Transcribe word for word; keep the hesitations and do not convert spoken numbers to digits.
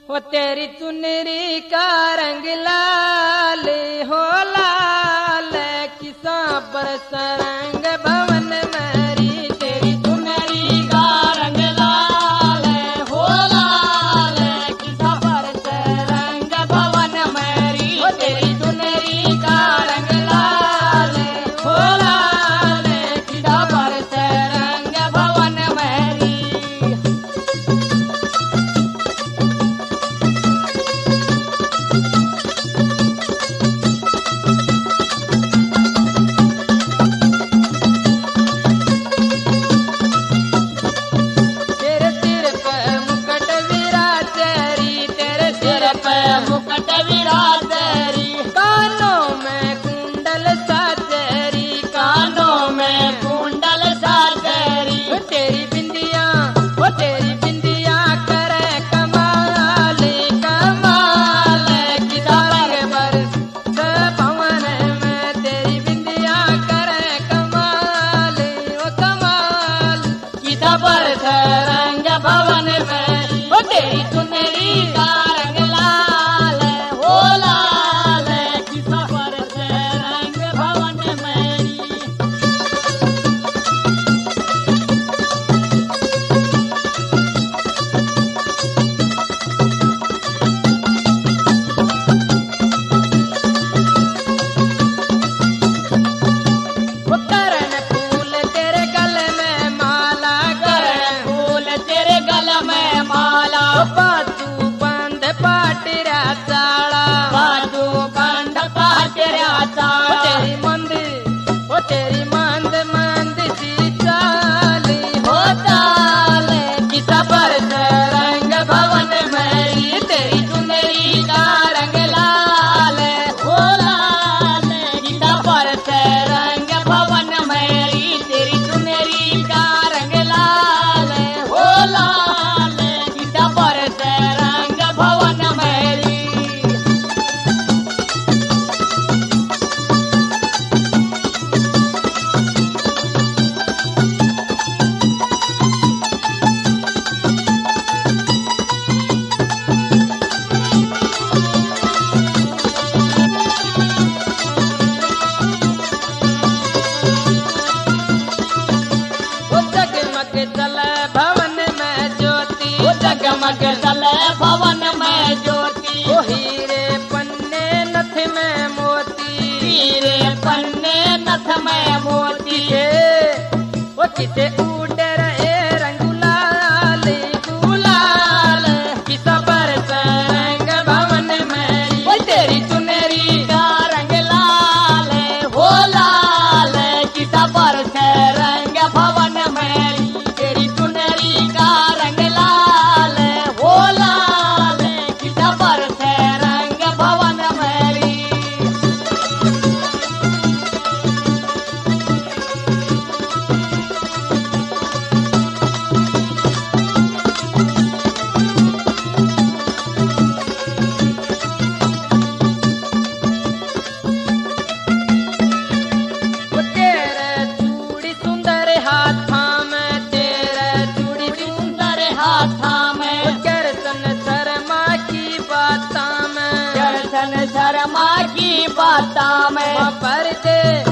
वो तेरी चुनरी का रंग लाल हो लाल किसा पर सरंग भवन मेरी तेरी चुनरी का रंग लाल हो लाल किसा पर सरंग भवन मेरी वो तेरी चुनरी का रंग लाल हो लाल किसा पर सरंग भवन मेरी मुकट विराजरी कानों में कुंडल साजरी कानों में कुंडल साजरी तेरी बिंदिया वो तेरी बिंदिया करे कमाल कमाल किसा रंग बरस भवन में तेरी बिंदिया करे कमाल वो कमाल किसा बरस रंग भवन में वो तेरी चुनरी का रंग लाल हो लाल किसा बरस रंग भवन मेरी वो करण फूल तेरे गले में माला करण फूल तेरे गले में माला बाजू बंद पाटिरा चाड़ा बाजू बंद पाटिरा चाड़ा तेरी मंद वो तेरी मंद मंद सी चाली हो चाल किसा बरस रंग भवन मेरी तेरी चुनरी का रंग लाल हो लाल किसा बरस रंग भवन मेरी तेरी चुनरी का रंग लाल हो लाल किसा बरस रंग भवन मेरी वो जगमग चले भवन में ज्योति वो जगमग चले भवन में ज्योति वो हीरे पन्ने नथ में मोती हीरे पन्ने नथ में मोती वो किसे उड़े रहे रंग लाल गुलाल किसा बरस रंग भवन मेरी वो तेरी चुनरी का रंग लाल हो लाल किसा बरस रंग भवन मेरी तेरी चुनरी का रंग लाल हो लाल किसा बरस रंग भवन मेरी वो तेरे चूड़ी सुंदर हाथा में तेरे चूड़ी सुंदर हाथा में करसन शर्मा की बाता में करसन शर्मा की बाता में पर्दे